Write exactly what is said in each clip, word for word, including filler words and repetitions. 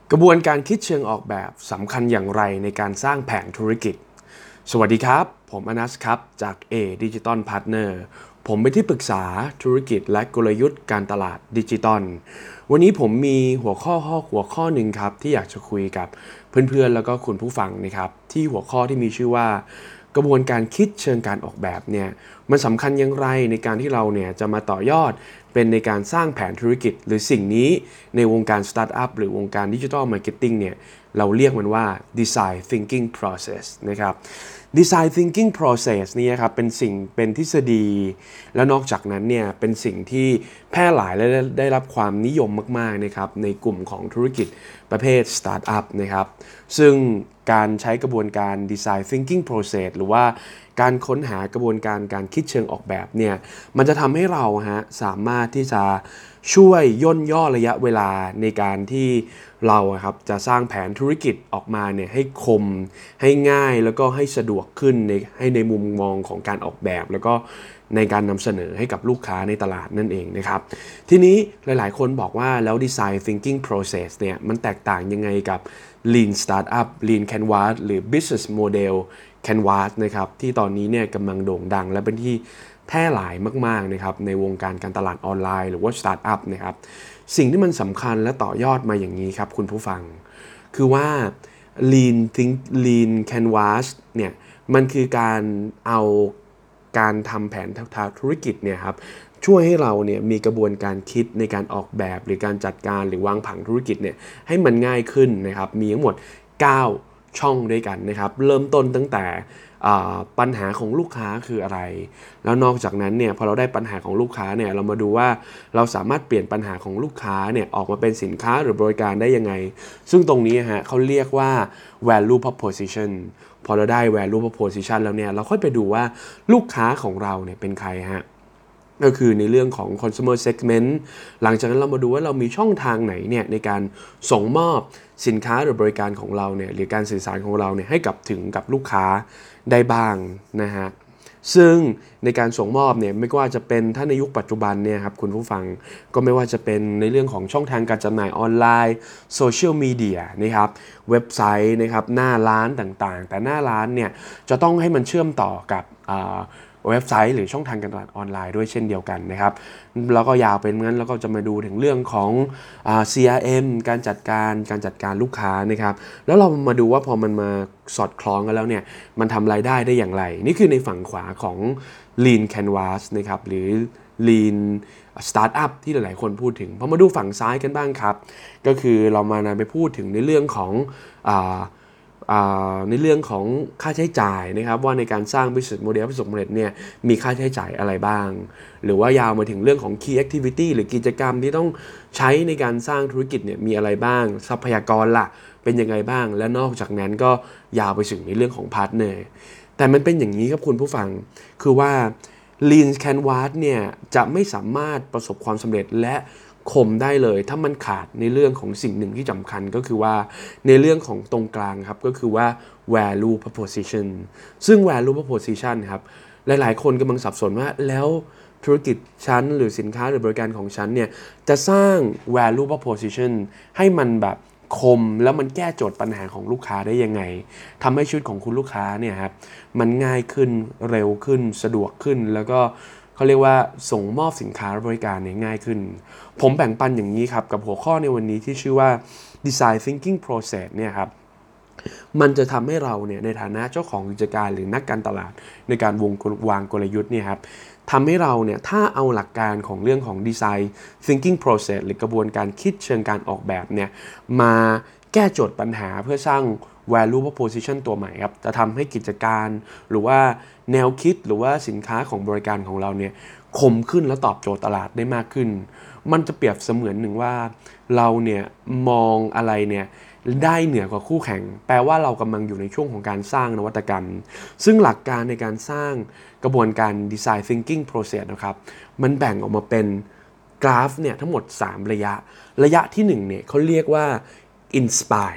กระบวนการคิดเชิงออกแบบสำคัญอย่างไรในการสร้างแผนธุรกิจสวัสดีครับผมอนัสครับจาก A Digital Partner ผมเป็นที่ปรึกษาธุรกิจและกลยุทธ์การตลาดดิจิตอลวันนี้ผมมีหัวข้อหัวข้อหนึ่งครับที่อยากจะคุยกับเพื่อนๆแล้วก็คุณผู้ฟังนะครับที่หัวข้อที่มีชื่อว่ากระบวนการคิดเชิงการออกแบบเนี่ยมันสำคัญอย่างไรในการที่เราเนี่ยจะมาต่อยอดเป็นในการสร้างแผนธุรกิจหรือสิ่งนี้ในวงการสตาร์ทอัพหรือวงการดิจิทัลมาร์เก็ตติ้งเนี่ยเราเรียกมันว่า Design Thinking Process นะครับ Design Thinking Process นี่ครับเป็นสิ่งเป็นทฤษฎีและนอกจากนั้นเนี่ยเป็นสิ่งที่แพร่หลายและได้รับความนิยมมากๆนะครับในกลุ่มของธุรกิจประเภทสตาร์ทอัพนะครับซึ่งการใช้กระบวนการ Design Thinking Process หรือว่าการค้นหากระบวนการการคิดเชิงออกแบบเนี่ยมันจะทำให้เราฮะสามารถที่จะช่วยย่นย่อระยะเวลาในการที่เราครับจะสร้างแผนธุรกิจออกมาเนี่ยให้คมให้ง่ายแล้วก็ให้สะดวกขึ้นในให้ในมุมมองของการออกแบบแล้วก็ในการนำเสนอให้กับลูกค้าในตลาดนั่นเองนะครับทีนี้หลายๆคนบอกว่าแล้ว Design Thinking Process เนี่ยมันแตกต่างยังไงกับ Lean Startup Lean Canvas หรือ Business Model Canvas นะครับที่ตอนนี้เนี่ยกำลังโด่งดังและเป็นที่แพร่หลายมากๆนะครับในวงการการตลาดออนไลน์หรือว่าสตาร์ทอัพนะครับสิ่งที่มันสำคัญและต่อยอดมาอย่างนี้ครับคุณผู้ฟังคือว่า Lean Think Lean Canvas เนี่ยมันคือการเอาการทำแผนทางธุรกิจเนี่ยครับช่วยให้เราเนี่ยมีกระบวนการคิดในการออกแบบหรือการจัดการหรือวางผังธุรกิจเนี่ยให้มันง่ายขึ้นนะครับมีทั้งหมดเก้าช่องด้วยกันนะครับเริ่มต้นตั้งแต่ปัญหาของลูกค้าคืออะไรแล้วนอกจากนั้นเนี่ยพอเราได้ปัญหาของลูกค้าเนี่ยเรามาดูว่าเราสามารถเปลี่ยนปัญหาของลูกค้าเนี่ยออกมาเป็นสินค้าหรือบริการได้ยังไงซึ่งตรงนี้ฮะเขาเรียกว่า value proposition พอเราได้ value proposition แล้วเนี่ยเราค่อยไปดูว่าลูกค้าของเราเนี่ยเป็นใครฮะก็คือในเรื่องของ consumer segment หลังจากนั้นเรามาดูว่าเรามีช่องทางไหนเนี่ยในการส่งมอบสินค้าหรือบริการของเราเนี่ยหรือการสื่อสารของเราเนี่ยให้กับถึงกับลูกค้าได้บ้างนะฮะซึ่งในการส่งมอบเนี่ยไม่ว่าจะเป็นถ้าในยุคปัจจุบันเนี่ยครับคุณผู้ฟังก็ไม่ว่าจะเป็นในเรื่องของช่องทางการจำหน่ายออนไลน์โซเชียลมีเดียนะครับเว็บไซต์นะครับหน้าร้านต่างๆแต่หน้าร้านเนี่ยจะต้องให้มันเชื่อมต่อกับเว็บไซต์หรือช่องทางการตลาดออนไลน์ด้วยเช่นเดียวกันนะครับแล้วก็ยาวเป็นงั้นแล้วก็จะมาดูถึงเรื่องของอ่า ซี อาร์ เอ็ม การจัดการการจัดการลูกค้านะครับแล้วเรามาดูว่าพอมันมาสอดคล้องกันแล้วเนี่ยมันทำรายได้ได้อย่างไรนี่คือในฝั่งขวาของ Lean Canvas นะครับหรือ Lean Startup ที่หลายๆคนพูดถึงพอมาดูฝั่งซ้ายกันบ้างครับก็คือเรามานำไปพูดถึงในเรื่องของอ่าในเรื่องของค่าใช้จ่ายนะครับว่าในการสร้าง business model ประสบความสำเร็จเนี่ยมีค่าใช้จ่ายอะไรบ้างหรือว่ายาวมาถึงเรื่องของ key activity หรือกิจกรรมที่ต้องใช้ในการสร้างธุรกิจเนี่ยมีอะไรบ้างทรัพยากรล่ะเป็นยังไงบ้างและนอกจากนั้นก็ยาวไปถึงในเรื่องของ partner แต่มันเป็นอย่างนี้ครับคุณผู้ฟังคือว่า Lean Canvas เนี่ยจะไม่สามารถประสบความสำเร็จและคมได้เลยถ้ามันขาดในเรื่องของสิ่งหนึ่งที่สำคัญก็คือว่าในเรื่องของตรงกลางครับก็คือว่า value proposition ซึ่ง value proposition ครับหลายๆคนกำลังสับสนว่าแล้วธุรกิจชั้นหรือสินค้าหรือบริการของฉันเนี่ยจะสร้าง value proposition ให้มันแบบคมแล้วมันแก้โจทย์ปัญหาของลูกค้าได้ยังไงทำให้ชีวิตของคุณลูกค้าเนี่ยครับมันง่ายขึ้นเร็วขึ้นสะดวกขึ้นแล้วก็เขาเรียกว่าส่งมอบสินค้าบริการเนี่ยง่ายขึ้นผมแบ่งปันอย่างนี้ครับกับหัวข้อในวันนี้ที่ชื่อว่า Design Thinking Process เนี่ยครับมันจะทำให้เราเนี่ยในฐานะเจ้าของกิจการหรือนักการตลาดในการวงวางกลยุทธ์เนี่ยครับทำให้เราเนี่ยถ้าเอาหลักการของเรื่องของ Design Thinking Process หรือกระบวนการคิดเชิงการออกแบบเนี่ยมาแก้โจทย์ปัญหาเพื่อสร้าง value proposition ตัวใหม่ครับจะทำให้กิจการหรือว่าแนวคิดหรือว่าสินค้าของบริการของเราเนี่ยคมขึ้นและตอบโจทย์ตลาดได้มากขึ้นมันจะเปรียบเสมือนหนึ่งว่าเราเนี่ยมองอะไรเนี่ยได้เหนือกว่าคู่แข่งแปลว่าเรากำลังอยู่ในช่วงของการสร้างนวัตกรรมซึ่งหลักการในการสร้างกระบวนการ Design Thinking Process นะครับมันแบ่งออกมาเป็นกราฟเนี่ยทั้งหมดสามระยะระยะที่หนึ่งเนี่ยเขาเรียกว่า Inspire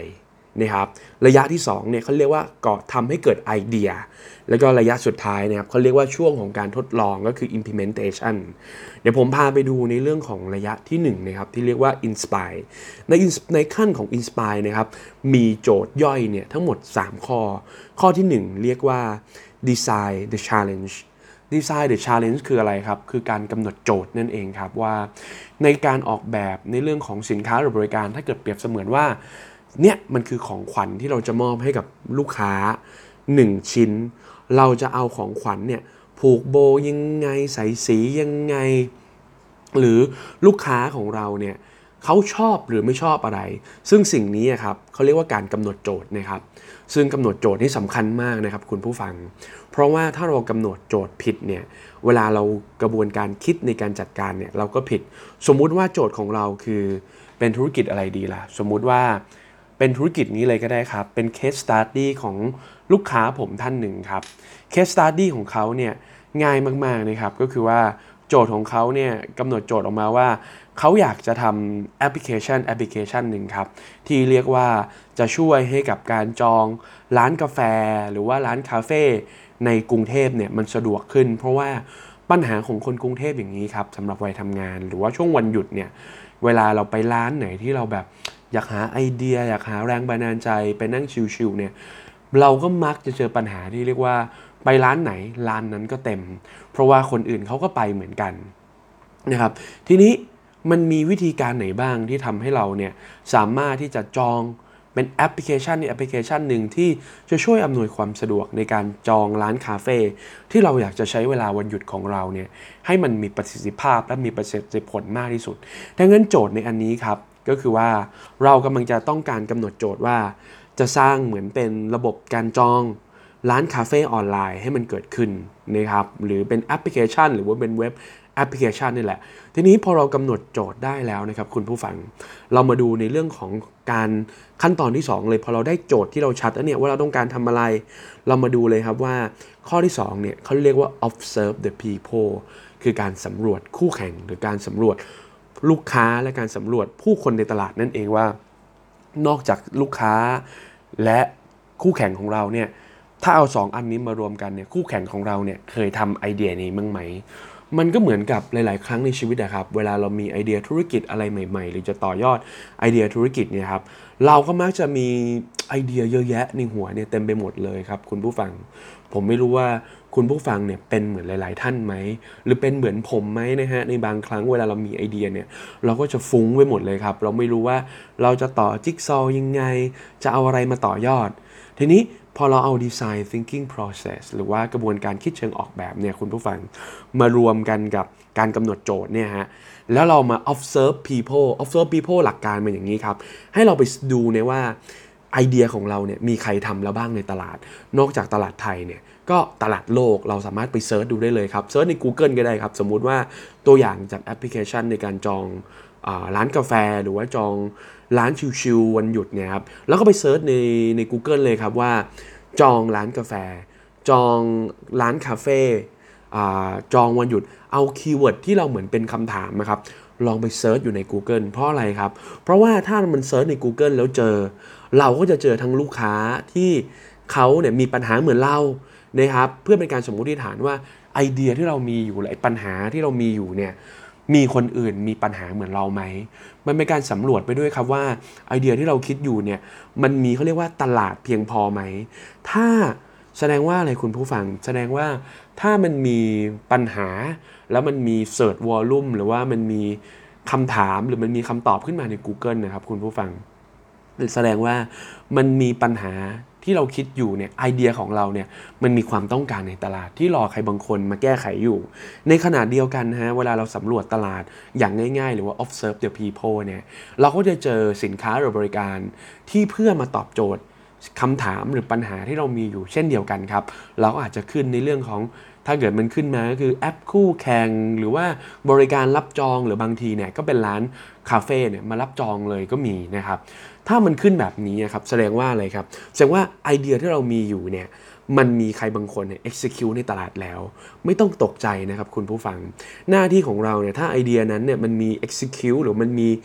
นะครับระยะที่สองเนี่ยเขาเรียกว่าก่อทำให้เกิดไอเดียแล้วก็ระยะสุดท้ายนะครับเขาเรียกว่าช่วงของการทดลองก็คือ implementation เดี๋ยวผมพาไปดูในเรื่องของระยะที่หนึ่งนะครับที่เรียกว่า inspire ใน ในขั้นของ inspire นะครับมีโจทย์ย่อยเนี่ยทั้งหมดสามข้อข้อที่หนึ่งเรียกว่า design the challenge design the challenge คืออะไรครับคือการกำหนดโจทย์นั่นเองครับว่าในการออกแบบในเรื่องของสินค้าหรือบริการถ้าเกิดเปรียบเสมือนว่าเนี่ยมันคือของขวัญที่เราจะมอบให้กับลูกค้าหนึ่งชิ้นเราจะเอาของขวัญเนี่ยผูกโบยังไงใส่สียังไงหรือลูกค้าของเราเนี่ยเขาชอบหรือไม่ชอบอะไรซึ่งสิ่งนี้ครับเขาเรียกว่าการกำหนดโจทย์นะครับซึ่งกำหนดโจทย์นี่สำคัญมากนะครับคุณผู้ฟังเพราะว่าถ้าเรากำหนดโจทย์ผิดเนี่ยเวลาเรากระบวนการคิดในการจัดการเนี่ยเราก็ผิดสมมุติว่าโจทย์ของเราคือเป็นธุรกิจอะไรดีล่ะสมมุติว่าเป็นธุรกิจนี้เลยก็ได้ครับเป็น case study ของลูกค้าผมท่านหนึ่งครับ case study ของเขาเนี่ยง่ายมากๆนะครับก็คือว่าโจทย์ของเขาเนี่ยกำหนดโจทย์ออกมาว่าเขาอยากจะทำแอปพลิเคชันแอปพลิเคชันหนึ่งครับที่เรียกว่าจะช่วยให้กับการจองร้านกาแฟหรือว่าร้านคาเฟ่ในกรุงเทพเนี่ยมันสะดวกขึ้นเพราะว่าปัญหาของคนกรุงเทพอย่างนี้ครับสำหรับวัยทำงานหรือว่าช่วงวันหยุดเนี่ยเวลาเราไปร้านไหนที่เราแบบอยากหาไอเดียอยากหาแรงบันดาลใจไปนั่งชิลๆเนี่ยเราก็มักจะเจอปัญหาที่เรียกว่าไปร้านไหนร้านนั้นก็เต็มเพราะว่าคนอื่นเขาก็ไปเหมือนกันนะครับทีนี้มันมีวิธีการไหนบ้างที่ทำให้เราเนี่ยสามารถที่จะจองเป็นแอปพลิเคชันในแอปพลิเคชันหนึ่งที่จะช่วยอำนวยความสะดวกในการจองร้านคาเฟ่ที่เราอยากจะใช้เวลาวันหยุดของเราเนี่ยให้มันมีประสิทธิภาพและมีประสิทธิผลมากที่สุดดังนั้นโจทย์ในอันนี้ครับก็คือว่าเรากำลังจะต้องการกำหนดโจทย์ว่าจะสร้างเหมือนเป็นระบบการจองร้านคาเฟ่ออนไลน์ให้มันเกิดขึ้นนะครับหรือเป็นแอปพลิเคชันหรือว่าเป็นเว็บแอปพลิเคชันนี่แหละทีนี้พอเรากำหนดโจทย์ได้แล้วนะครับคุณผู้ฟังเรามาดูในเรื่องของการขั้นตอนที่สองเลยพอเราได้โจทย์ที่เราชัดแล้วเนี่ยว่าเราต้องการทำอะไรเรามาดูเลยครับว่าข้อที่สองเนี่ยเขาเรียกว่า observe the people คือการสำรวจคู่แข่งหรือการสำรวจลูกค้าและการสำรวจผู้คนในตลาดนั่นเองว่านอกจากลูกค้าและคู่แข่งของเราเนี่ยถ้าเอาสองอันนี้มารวมกันเนี่ยคู่แข่งของเราเนี่ยเคยทำไอเดียนี้มั้งไหมมันก็เหมือนกับหลายๆครั้งในชีวิตนะครับเวลาเรามีไอเดียธุรกิจอะไรใหม่ๆหรือจะต่อยอดไอเดียธุรกิจเนี่ยครับเราก็มักจะมีไอเดียเยอะแยะในหัวเนี่ยเต็มไปหมดเลยครับคุณผู้ฟังผมไม่รู้ว่าคุณผู้ฟังเนี่ยเป็นเหมือนหลายๆท่านไหมหรือเป็นเหมือนผมไหมนะฮะในบางครั้งเวลาเรามีไอเดียเนี่ยเราก็จะฟุ้งไปหมดเลยครับเราไม่รู้ว่าเราจะต่อจิ๊กซอว์ยังไงจะเอาอะไรมาต่อยอดทีนี้พอเราเอา design thinking process หรือว่ากระบวนการคิดเชิงออกแบบเนี่ยคุณผู้ฟังมารวมกันกับการกำหนดโจทย์เนี่ยฮะแล้วเรามา observe people observe people หลักการมันอย่างนี้ครับให้เราไปดูเนี่ยว่าไอเดียของเราเนี่ยมีใครทำแล้วบ้างในตลาดนอกจากตลาดไทยเนี่ยก็ตลาดโลกเราสามารถไปเซิร์ชดูได้เลยครับเซิร์ชใน Google ก็ได้ครับสมมุติว่าตัวอย่างจากแอปพลิเคชันในการจองอ่าร้านกาแฟหรือว่าจองร้านชิลๆวันหยุดเนี่ยครับแล้วก็ไปเซิร์ชในใน Google เลยครับว่าจองร้านกาแฟจองร้านคาเฟ่อ่าจองวันหยุดเอาคีย์เวิร์ดที่เราเหมือนเป็นคำถามนะครับลองไปเซิร์ชอยู่ใน Google เพราะอะไรครับเพราะว่าถ้ามันเซิร์ชใน Google แล้วเจอเราก็จะเจอทั้งลูกค้าที่เขาเนี่ยมีปัญหาเหมือนเรานะครับเพื่อเป็นการสมมุติฐานว่าไอเดียที่เรามีอยู่หรือปัญหาที่เรามีอยู่เนี่ยมีคนอื่นมีปัญหาเหมือนเราไหมมันเป็นการสำรวจไปด้วยครับว่าไอเดียที่เราคิดอยู่เนี่ยมันมีเขาเรียกว่าตลาดเพียงพอไหมถ้าแสดงว่าอะไรคุณผู้ฟังแสดงว่าถ้ามันมีปัญหาแล้วมันมี search volume หรือว่ามันมีคำถามหรือมันมีคำตอบขึ้นมาใน Google นะครับคุณผู้ฟังแสดงว่ามันมีปัญหาที่เราคิดอยู่เนี่ยไอเดียของเราเนี่ยมันมีความต้องการในตลาดที่รอใครบางคนมาแก้ไขอยู่ในขณะเดียวกันฮะเวลาเราสำรวจตลาดอย่างง่ายๆหรือว่า observe the people เนี่ยเราก็จะเจอสินค้าหรือบริการที่เพื่อมาตอบโจทย์คำถามหรือปัญหาที่เรามีอยู่เช่นเดียวกันครับเราก็อาจจะขึ้นในเรื่องของถ้าเกิดมันขึ้นมาก็คือแอปคู่แข่งหรือว่าบริการรับจองหรือบางทีเนี่ยก็เป็นร้านคาเฟ่เนี่ยมารับจองเลยก็มีนะครับถ้ามันขึ้นแบบนี้ครับแสดงว่าอะไรครับแสดงว่าไอเดียที่เรามีอยู่เนี่ยมันมีใครบางคนเนี่ย execute ในตลาดแล้วไม่ต้องตกใจนะครับคุณผู้ฟังหน้าที่ของเราเนี่ยถ้าไอเดียนั้นเนี่ยมันมี execute หรือมันมี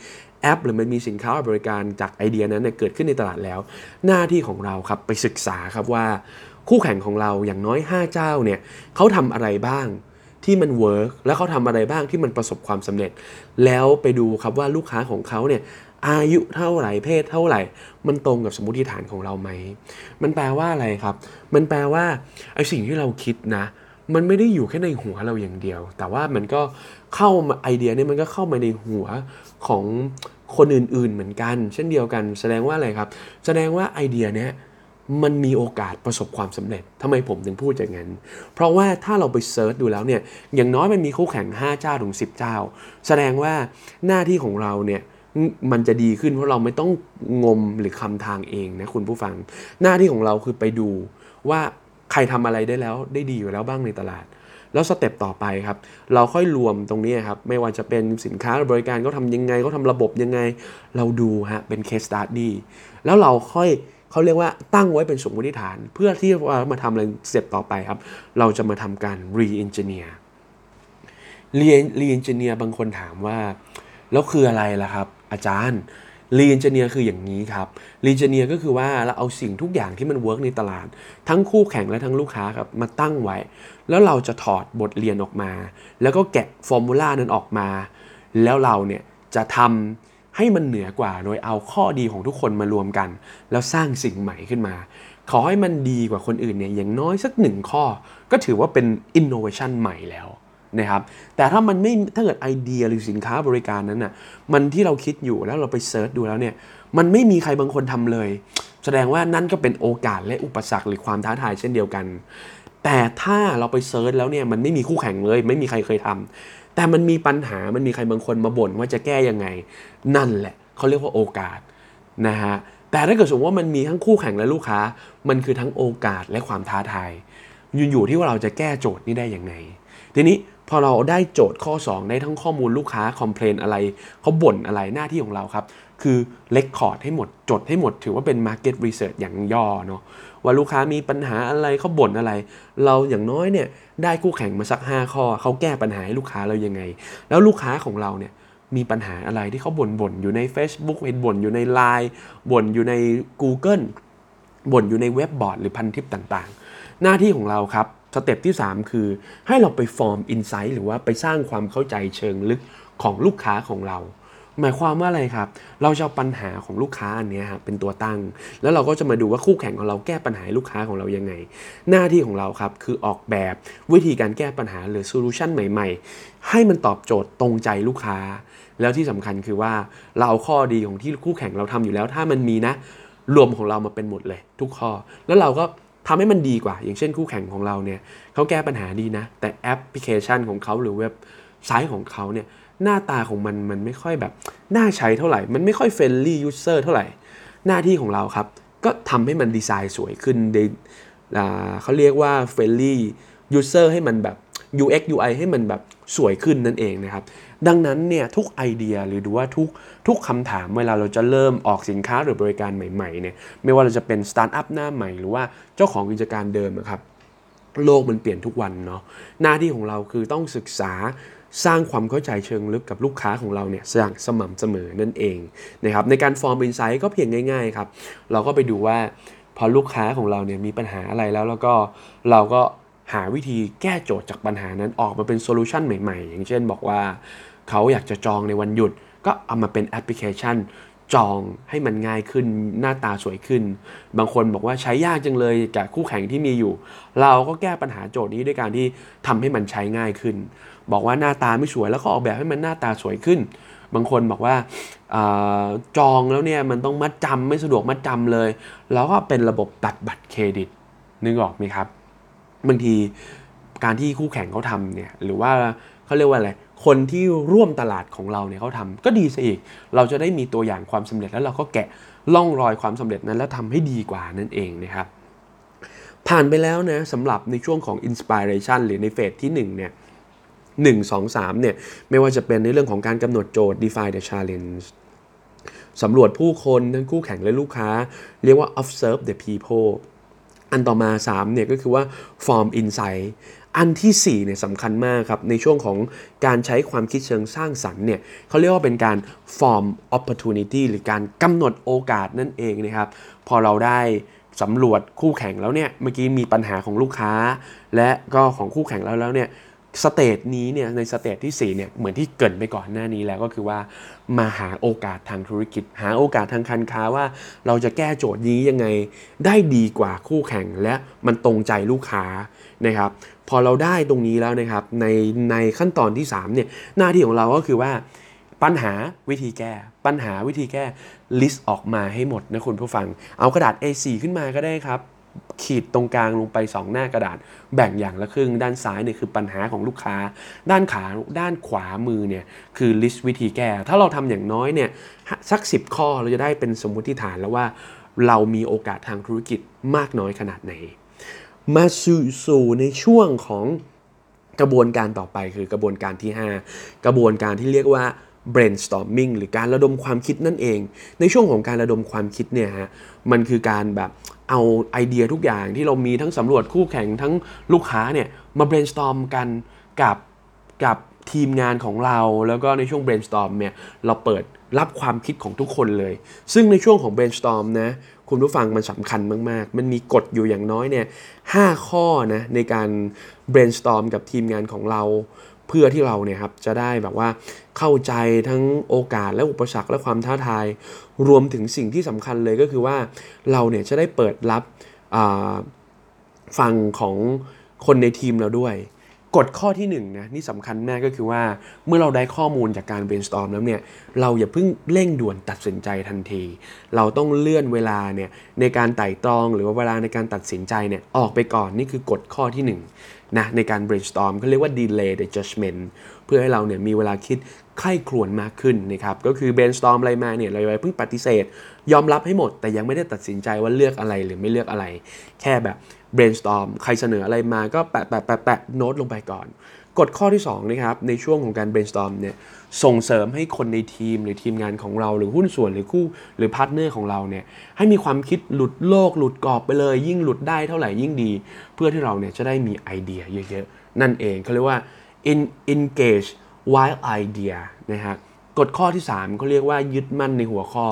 อปหรือมันมีสินค้าบริการจากไอเดียนั้นเนี่ยเกิดขึ้นในตลาดแล้วหน้าที่ของเราครับไปศึกษาครับว่าคู่แข่งของเราอย่างน้อยห้าเจ้าเนี่ยเขาทำอะไรบ้างที่มันเวิร์กแล้วเขาทำอะไรบ้างที่มันประสบความสำเร็จแล้วไปดูครับว่าลูกค้าของเขาเนี่ยอายุเท่าไหร่เพศเท่าไหร่มันตรงกับสมมติฐานของเราไหมมันแปลว่าอะไรครับมันแปลว่าไอ้สิ่งที่เราคิดนะมันไม่ได้อยู่แค่ในหัวเราอย่างเดียวแต่ว่ามันก็เข้ามาไอเดียเนี่ยมันก็เข้ามาในหัวของคนอื่นๆเหมือนกันเช่นเดียวกันแสดงว่าอะไรครับแสดงว่าไอเดียเนี้ยมันมีโอกาสประสบความสำเร็จทำไมผมถึงพูดอย่างนั้นเพราะว่าถ้าเราไปเซิร์ชดูแล้วเนี่ยอย่างน้อยมันมีคู่แข่งห้าเจ้าถึงสิบเจ้าแสดงว่าหน้าที่ของเราเนี่ยมันจะดีขึ้นเพราะเราไม่ต้องงมหรือคำทางเองนะคุณผู้ฟังหน้าที่ของเราคือไปดูว่าใครทำอะไรได้แล้วได้ดีอยู่แล้วบ้างในตลาดแล้วสเต็ปต่อไปครับเราค่อยรวมตรงนี้ครับไม่ว่าจะเป็นสินค้าบริการเขาทำยังไงเขาทำระบบยังไงเราดูฮะเป็น case study แล้วเราค่อยเขาเรียกว่าตั้งไว้เป็นสมมติฐานเพื่อที่ว่ามาทำอะไรสเต็ปต่อไปครับเราจะมาทำการ re-engineer re-engineer บางคนถามว่าแล้วคืออะไรล่ะครับอาจารย์ re-engineer คืออย่างนี้ครับ re-engineer ก็คือว่าเราเอาสิ่งทุกอย่างที่มันเวิร์กในตลาดทั้งคู่แข่งและทั้งลูกค้าครับมาตั้งไว้แล้วเราจะถอดบทเรียนออกมาแล้วก็แกะฟอร์มูลานั้นออกมาแล้วเราเนี่ยจะทำให้มันเหนือกว่าโดยเอาข้อดีของทุกคนมารวมกันแล้วสร้างสิ่งใหม่ขึ้นมาขอให้มันดีกว่าคนอื่นเนี่ยอย่างน้อยสักหนึ่งข้อก็ถือว่าเป็น innovation ใหม่แล้วนะครับแต่ถ้ามันไม่ถ้าเกิดไอเดียหรือสินค้าบริการนั้นน่ะมันที่เราคิดอยู่แล้วเราไปเซิร์ชดูแล้วเนี่ยมันไม่มีใครบางคนทำเลยแสดงว่านั่นก็เป็นโอกาสและอุปสรรคหรือความท้าทายเช่นเดียวกันแต่ถ้าเราไปเซิร์ชแล้วเนี่ยมันไม่มีคู่แข่งเลยไม่มีใครเคยทำแต่มันมีปัญหามันมีใครบางคนมาบ่นว่าจะแก้ยังไงนั่นแหละเขาเรียกว่าโอกาสนะฮะแต่ถ้าเกิดสมมติว่ามันมีทั้งคู่แข่งและลูกค้ามันคือทั้งโอกาสและความท้าทายอยู่ๆที่ว่าเราจะแก้โจทย์นี้ได้ยังไงทีนี้พอเราได้โจทย์ข้อสองได้ทั้งข้อมูลลูกค้าคอมเพลนอะไรเขาบ่นอะไรหน้าที่ของเราครับคือเลคคอร์ดให้หมดจดให้หมดถือว่าเป็น Market Research อย่างย่อเนาะว่าลูกค้ามีปัญหาอะไรเขาบ่นอะไรเราอย่างน้อยเนี่ยได้คู่แข่งมาสักห้าข้อเขาแก้ปัญหาให้ลูกค้าเรายังไงแล้วลูกค้าของเราเนี่ยมีปัญหาอะไรที่เขาบ่นๆอยู่ใน Facebook เห็นบ่นอยู่ใน ไลน์ บ่นอยู่ใน Google บ่นอยู่ในเว็บบอร์ดหรือพันทิปต่างๆหน้าที่ของเราครับสเต็ปที่สามคือให้เราไปฟอร์มอินไซต์หรือว่าไปสร้างความเข้าใจเชิงลึกของลูกค้าของเราหมายความว่าอะไรครับเราจะเอาปัญหาของลูกค้าอันนี้ครับเป็นตัวตั้งแล้วเราก็จะมาดูว่าคู่แข่งของเราแก้ปัญหาลูกค้าของเรายังไงหน้าที่ของเราครับคือออกแบบวิธีการแก้ปัญหาหรือโซลูชันใหม่ๆให้มันตอบโจทย์ตรงใจลูกค้าแล้วที่สำคัญคือว่าเราเอาข้อดีของที่คู่แข่งเราทำอยู่แล้วถ้ามันมีนะรวมของเรามาเป็นหมดเลยทุกข้อแล้วเราก็ทำให้มันดีกว่าอย่างเช่นคู่แข่งของเราเนี่ยเขาแก้ปัญหาดีนะแต่แอปพลิเคชันของเขาหรือเว็บไซต์ของเขาเนี่ยหน้าตาของมันมันไม่ค่อยแบบน่าใช้เท่าไหร่มันไม่ค่อยเฟรนลี่ยูเซอร์เท่าไหร่หน้าที่ของเราครับก็ทำให้มันดีไซน์สวยขึ้นในเขาเรียกว่าเฟรนลี่ยูเซอร์ให้มันแบบ ยู เอ็กซ์ ยู ไอ ให้มันแบบสวยขึ้นนั่นเองนะครับดังนั้นเนี่ยทุกไอเดียหรือดูว่าทุกทุกคำถามเวลาเราจะเริ่มออกสินค้าหรือบริการใหม่ๆเนี่ยไม่ว่าเราจะเป็นสตาร์ทอัพหน้าใหม่หรือว่าเจ้าของกิจการเดิมครับโลกมันเปลี่ยนทุกวันเนาะหน้าที่ของเราคือต้องศึกษาสร้างความเข้าใจเชิงลึกกับลูกค้าของเราเนี่ยอย่างสม่ำเสมอนั่นเองนะครับในการฟอร์มอินไซต์ก็เพียงง่ายๆครับเราก็ไปดูว่าพอลูกค้าของเราเนี่ยมีปัญหาอะไรแล้วแล้วก็เราก็หาวิธีแก้โจทย์จากปัญหานั้นออกมาเป็นโซลูชันใหม่ๆอย่างเช่นบอกว่าเขาอยากจะจองในวันหยุดก็เอามาเป็นแอปพลิเคชันจองให้มันง่ายขึ้นหน้าตาสวยขึ้นบางคนบอกว่าใช้ยากจังเลยกับคู่แข่งที่มีอยู่เราก็แก้ปัญหาโจทย์นี้ด้วยการที่ทำให้มันใช้ง่ายขึ้นบอกว่าหน้าตาไม่สวยแล้วก็ออกแบบให้มันหน้าตาสวยขึ้นบางคนบอกว่าจองแล้วเนี่ยมันต้องมัดจำไม่สะดวกมัดจำเลยแล้วก็เป็นระบบตัดบัตรเครดิตนึกออกไหมครับบางทีการที่คู่แข่งเขาทำเนี่ยหรือว่าเขาเรียกว่าอะไรคนที่ร่วมตลาดของเราเนี่ยเขาทำก็ดีซะอีกเราจะได้มีตัวอย่างความสำเร็จแล้วเราก็แกะล่องรอยความสำเร็จนั้นแล้วทำให้ดีกว่านั่นเองนะครับผ่านไปแล้วนะสำหรับในช่วงของ Inspiration หรือในเฟสที่หนึ่งเนี่ยหนึ่ง สอง สามเนี่ยไม่ว่าจะเป็นในเรื่องของการกำหนดโจทย์ define the challenge สำรวจผู้คนทั้งคู่แข่งและลูกค้าเรียกว่า observe the people อันต่อมาสามเนี่ยก็คือว่า form insight อันที่สี่เนี่ยสำคัญมากครับในช่วงของการใช้ความคิดเชิงสร้างสรรค์เนี่ยเขาเรียกว่าเป็นการ form opportunity หรือการกำหนดโอกาสนั่นเองนะครับพอเราได้สำรวจคู่แข่งแล้วเนี่ยเมื่อกี้มีปัญหาของลูกค้าและก็ของคู่แข่งแล้วแล้วเนี่ยสเตจนี้เนี่ยในสเตจที่สี่เนี่ยเหมือนที่เกริ่นไปก่อนหน้านี้แล้วก็คือว่ามาหาโอกาสทางธุรกิจหาโอกาสทางการค้าว่าเราจะแก้โจทย์นี้ยังไงได้ดีกว่าคู่แข่งและมันตรงใจลูกค้านะครับพอเราได้ตรงนี้แล้วนะครับในในขั้นตอนที่สามเนี่ยหน้าที่ของเราก็คือว่าปัญหาวิธีแก้ปัญหาวิธีแก้ list ออกมาให้หมดนะคุณผู้ฟังเอากระดาษ เอ โฟร์ ขึ้นมาก็ได้ครับขีดตรงกลางลงไปสองหน้ากระดาษแบ่งอย่างละครึ่งด้านซ้ายเนี่ยคือปัญหาของลูกค้าด้านขาด้านขวามือเนี่ยคือ list วิธีแก้ถ้าเราทำอย่างน้อยเนี่ยสักสิบข้อเราจะได้เป็นสมมุติฐานแล้วว่าเรามีโอกาสทางธุรกิจมากน้อยขนาดไหนมาสู่สู่ในช่วงของกระบวนการต่อไปคือกระบวนการที่ห้ากระบวนการที่เรียกว่า brainstorming หรือการระดมความคิดนั่นเองในช่วงของการระดมความคิดเนี่ยฮะมันคือการแบบเอาไอเดียทุกอย่างที่เรามีทั้งสำรวจคู่แข่งทั้งลูกค้าเนี่ยมา brainstorm กันกับกับทีมงานของเราแล้วก็ในช่วง brainstorm เนี่ยเราเปิดรับความคิดของทุกคนเลยซึ่งในช่วงของ brainstorm นะคุณผู้ฟังมันสำคัญมากๆมันมีกฎอยู่อย่างน้อยเนี่ยห้าข้อนะในการ brainstorm กับทีมงานของเราเพื่อที่เราเนี่ยครับจะได้แบบว่าเข้าใจทั้งโอกาสและอุปสรรคและความท้าทายรวมถึงสิ่งที่สำคัญเลยก็คือว่าเราเนี่ยจะได้เปิดรับฟังของคนในทีมเราด้วยกฎข้อที่หนึ่งนะนี่สำคัญมากก็คือว่าเมื่อเราได้ข้อมูลจากการ brainstorm แล้วเนี่ยเราอย่าเพิ่งเร่งด่วนตัดสินใจทันทีเราต้องเลื่อนเวลาเนี่ยในการไต่ตรองหรือว่าเวลาในการตัดสินใจเนี่ยออกไปก่อนนี่คือกฎข้อที่หนึ่งนะในการ brainstorm เขาเรียกว่า delay the judgment เพื่อให้เราเนี่ยมีเวลาคิดใคร่ครวญมากขึ้นนะครับก็คือ brainstorm อะไรมาเนี่ยเราอย่าเพิ่งปฏิเสธยอมรับให้หมดแต่ยังไม่ได้ตัดสินใจว่าเลือกอะไรหรือไม่เลือกอะไรแค่แบบ brainstorm ใครเสนออะไรมาก็แปะแปะแปะแปะโน้ตลงไปก่อนกฎข้อที่สองนะครับในช่วงของการ brainstorm เนี่ยส่งเสริมให้คนในทีมหรือทีมงานของเราหรือหุ้นส่วนหรือคู่หรือพาร์ทเนอร์ของเราเนี่ยให้มีความคิดหลุดโลกหลุดกรอบไปเลยยิ่งหลุดได้เท่าไหร่ยิ่งดีเพื่อที่เราเนี่ยจะได้มีไอเดียเยอะๆนั่นเองเขาเรียกว่า engage wild idea นะฮะกฎข้อที่สามเขาเรียกว่ายึดมั่นในหัวข้อ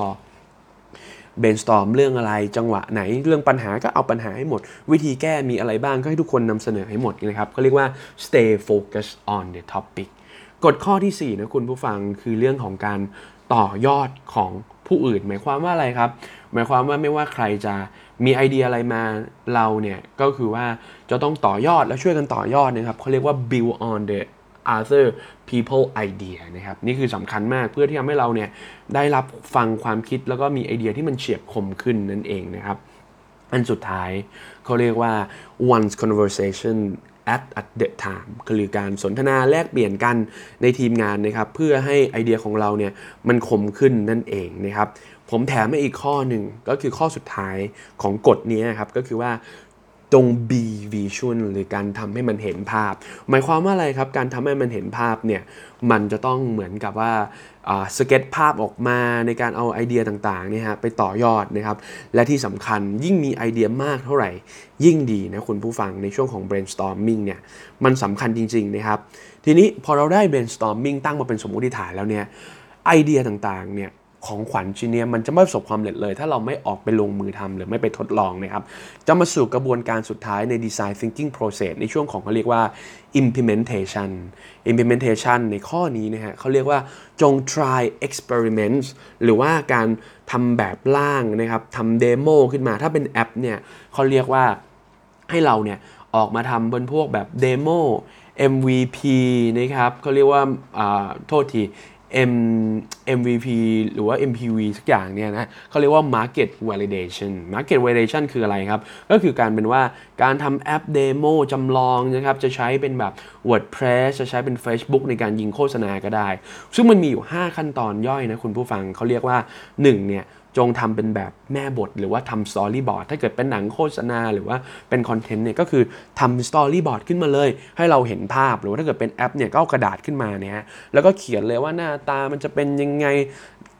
brainstorm เรื่องอะไรจังหวะไหนเรื่องปัญหาก็เอาปัญหาให้หมดวิธีแก้มีอะไรบ้างก็ให้ทุกคนนำเสนอให้หมดนะครับเขาเรียกว่า stay focused on the topic กฎข้อที่สี่นะคุณผู้ฟังคือเรื่องของการต่อยอดของผู้อื่นหมายความว่าอะไรครับหมายความว่าไม่ว่าใครจะมีไอเดียอะไรมาเราเนี่ยก็คือว่าจะต้องต่อยอดและช่วยกันต่อยอดนะครับเขาเรียกว่า build on the other people idea นะครับนี่คือสำคัญมากเพื่อที่ทำให้เราเนี่ยได้รับฟังความคิดแล้วก็มีไอเดียที่มันเฉียบคมขึ้นนั่นเองนะครับอันสุดท้ายเขาเรียกว่า one's conversation at at the time คือการสนทนาแลกเปลี่ยนกันในทีมงานนะครับเพื่อให้ไอเดียของเราเนี่ยมันคมขึ้นนั่นเองนะครับผมแถมให้อีกข้อหนึ่งก็คือข้อสุดท้ายของกฎนี้นะครับก็คือว่าจง be visual หรือการทำให้มันเห็นภาพหมายความว่าอะไรครับการทำให้มันเห็นภาพเนี่ยมันจะต้องเหมือนกับว่าสเก็ตภาพออกมาในการเอาไอเดียต่างๆเนี่ยฮะไปต่อยอดนะครับและที่สำคัญยิ่งมีไอเดียมากเท่าไหร่ยิ่งดีนะคุณผู้ฟังในช่วงของ brainstorming เนี่ยมันสำคัญจริงๆนะครับทีนี้พอเราได้ brainstorming ตั้งมาเป็นสมมติฐานแล้วเนี่ยไอเดียต่างๆเนี่ยของขวัญชิ้นนี้มันจะไม่ประสบความสำเร็จเลยถ้าเราไม่ออกไปลงมือทำหรือไม่ไปทดลองนะครับจะมาสู่กระบวนการสุดท้ายใน design thinking process ในช่วงของเขาเรียกว่า implementation implementation ในข้อนี้นะฮะเขาเรียกว่าจง try experiments หรือว่าการทำแบบล่างนะครับทำเดโมขึ้นมาถ้าเป็นแอปเนี่ยเขาเรียกว่าให้เราเนี่ยออกมาทำบนพวกแบบเดโม เอ็ม วี พี นะครับเขาเรียกว่าโทษทีM เอ็ม วี พี หรือว่า เอ็ม พี วี สักอย่างเนี่ยนะเขาเรียกว่า market validation market validation คืออะไรครับก็คือการเป็นว่าการทำแอปเดโมจำลองนะครับจะใช้เป็นแบบ WordPress จะใช้เป็น Facebook ในการยิงโฆษณาก็ได้ซึ่งมันมีอยู่ห้าขั้นตอนย่อยนะคุณผู้ฟังเขาเรียกว่าหนึ่งเนี่ยจงทำเป็นแบบแม่บทหรือว่าทำสตอรี่บอร์ดถ้าเกิดเป็นหนังโฆษณาหรือว่าเป็นคอนเทนต์เนี่ยก็คือทำสตอรี่บอร์ดขึ้นมาเลยให้เราเห็นภาพหรือว่าถ้าเกิดเป็นแอปเนี่ยก็เอากระดาษขึ้นมาเนี่ยแล้วก็เขียนเลยว่าหน้าตามันจะเป็นยังไง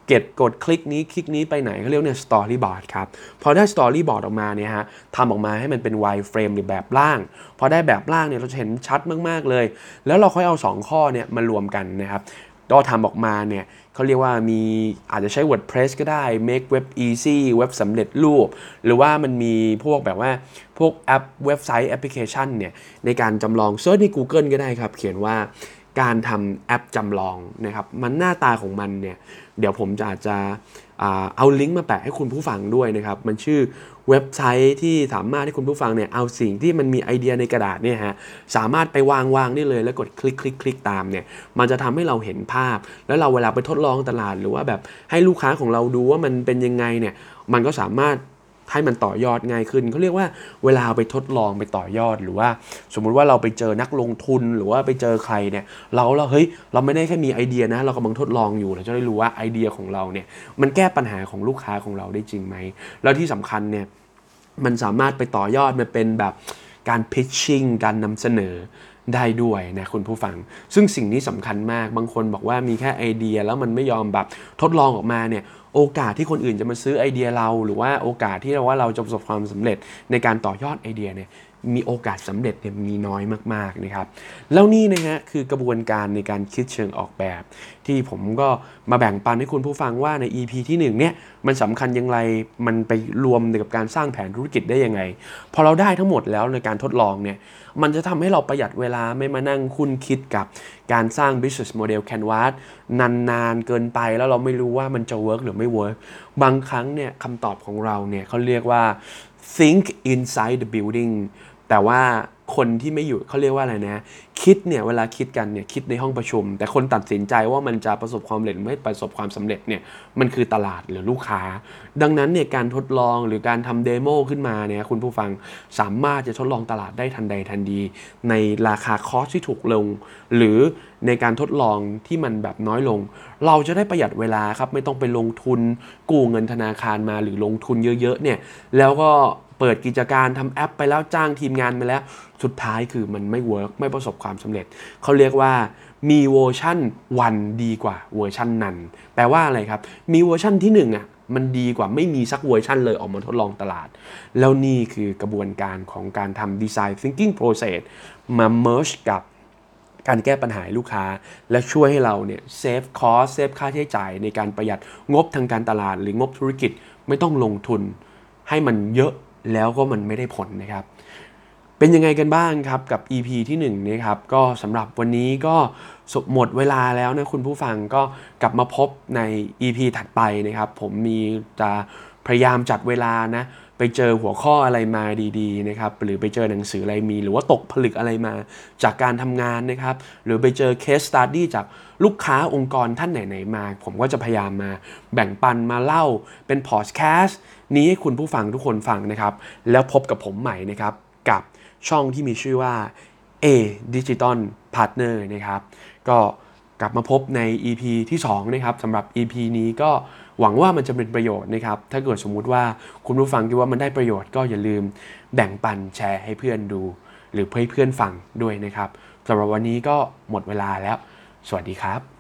เก็บกดคลิกนี้คลิกนี้ไปไหนเขาเรียกเนี่ยสตอรี่บอร์ดครับพอได้สตอรี่บอร์ดออกมาเนี่ยฮะทำออกมาให้มันเป็น wireframe หรือแบบร่างพอได้แบบร่างเนี่ยเราจะเห็นชัดมากๆเลยแล้วเราค่อยเอาสองข้อเนี่ยมารวมกันนะครับก็ทำออกมาเนี่ยเขาเรียกว่ามีอาจจะใช้ WordPress ก็ได้ Make Web Easy เว็บสำเร็จรูปหรือว่ามันมีพวกแบบว่าพวกแอปเว็บไซต์แอปพลิเคชันเนี่ยในการจำลองเซิร์ชใน Google ก็ได้ครับเขียนว่าการทำแอปจำลองนะครับมันหน้าตาของมันเนี่ยเดี๋ยวผมจะอาจจะเอาลิงก์มาแปะให้คุณผู้ฟังด้วยนะครับมันชื่อเว็บไซต์ที่สามารถให้คุณผู้ฟังเนี่ยเอาสิ่งที่มันมีไอเดียในกระดาษเนี่ยฮะสามารถไปวางวางได้เลยแล้วกดคลิกคลิกคลิกตามเนี่ยมันจะทำให้เราเห็นภาพแล้วเราเวลาไปทดลองตลาดหรือว่าแบบให้ลูกค้าของเราดูว่ามันเป็นยังไงเนี่ยมันก็สามารถให้มันต่อยอดง่ายขึ้นเขาเรียกว่าเวลาไปทดลองไปต่อยอดหรือว่าสมมุติว่าเราไปเจอนักลงทุนหรือว่าไปเจอใครเนี่ยเราเราเฮ้ยเราไม่ได้แค่มีไอเดียนะเรากำลังทดลองอยู่เราจะได้รู้ว่าไอเดียของเราเนี่ยมันแก้ปัญหาของลูกค้าของเราได้จริงไหมแล้วที่สำคัญเนี่ยมันสามารถไปต่อยอดมาเป็นแบบการ pitching การนำเสนอได้ด้วยนะคุณผู้ฟังซึ่งสิ่งนี้สำคัญมากบางคนบอกว่ามีแค่ไอเดียแล้วมันไม่ยอมแบบทดลองออกมาเนี่ยโอกาสที่คนอื่นจะมาซื้อไอเดียเราหรือว่าโอกาสที่เราว่าเราจะประสบความสำเร็จในการต่อยอดไอเดียเนี่ยมีโอกาสสำเร็จเนี่ยมีน้อยมากๆนะครับแล้วนี่นะฮะคือกระบวนการในการคิดเชิงออกแบบที่ผมก็มาแบ่งปันให้คุณผู้ฟังว่าใน อี พี ที่หนึ่งเนี่ยมันสำคัญอย่างไรมันไปรวมกับการสร้างแผนธุรกิจได้ยังไงพอเราได้ทั้งหมดแล้วในการทดลองเนี่ยมันจะทำให้เราประหยัดเวลาไม่มานั่งคุ้นคิดกับการสร้าง business model canvas นานๆเกินไปแล้วเราไม่รู้ว่ามันจะ work หรือไม่ work บางครั้งเนี่ยคำตอบของเราเนี่ยเขาเรียกว่า think inside the building แต่ว่าคนที่ไม่อยู่เขาเรียกว่าอะไรนะคิดเนี่ยเวลาคิดกันเนี่ยคิดในห้องประชุมแต่คนตัดสินใจว่ามันจะประสบความสำเร็จไม่ประสบความสำเร็จเนี่ยมันคือตลาดหรือลูกค้าดังนั้นเนี่ยการทดลองหรือการทำเดโมขึ้นมาเนี่ยคุณผู้ฟังสามารถจะทดลองตลาดได้ทันใดทันดีในราคาคอสที่ถูกลงหรือในการทดลองที่มันแบบน้อยลงเราจะได้ประหยัดเวลาครับไม่ต้องไปลงทุนกู้เงินธนาคารมาหรือลงทุนเยอะๆเนี่ยแล้วก็เปิดกิจการทำแอปไปแล้วจ้างทีมงานไปแล้วสุดท้ายคือมันไม่เวิร์กไม่ประสบความสำเร็จเขาเรียกว่ามีเวอร์ชั่นวันดีกว่าเวอร์ชั่นนั้นแปลว่าอะไรครับมีเวอร์ชั่นที่หนึ่งอ่ะมันดีกว่าไม่มีสักเวอร์ชั่นเลยออกมาทดลองตลาดแล้วนี่คือกระบวนการของการทำ Design Thinking Process มา merge กับการแก้ปัญหาลูกค้าและช่วยให้เราเนี่ยเซฟคอสเซฟค่าใช้จ่ายในการประหยัดงบทางการตลาดหรืองบธุรกิจไม่ต้องลงทุนให้มันเยอะแล้วก็มันไม่ได้ผลนะครับเป็นยังไงกันบ้างครับกับ อี พี ที่หนึ่งนะครับก็สำหรับวันนี้ก็หมดเวลาแล้วนะคุณผู้ฟังก็กลับมาพบใน อี พี ถัดไปนะครับผมมีจะพยายามจัดเวลานะไปเจอหัวข้ออะไรมาดีๆนะครับหรือไปเจอหนังสืออะไรมีหรือว่าตกผลึกอะไรมาจากการทำงานนะครับหรือไปเจอ case study จากลูกค้าองค์กรท่านไหนๆมาผมก็จะพยายามมาแบ่งปันมาเล่าเป็นพอดแคสต์นี้ให้คุณผู้ฟังทุกคนฟังนะครับแล้วพบกับผมใหม่นะครับกับช่องที่มีชื่อว่า A Digital Partner นะครับก็กลับมาพบใน อี พี ที่สองนะครับสำหรับ อี พี นี้ก็หวังว่ามันจะเป็นประโยชน์นะครับถ้าเกิดสมมุติว่าคุณผู้ฟังคิดว่ามันได้ประโยชน์ก็อย่าลืมแบ่งปันแชร์ให้เพื่อนดูหรือให้เพื่อนฟังด้วยนะครับสำหรับวันนี้ก็หมดเวลาแล้วสวัสดีครับ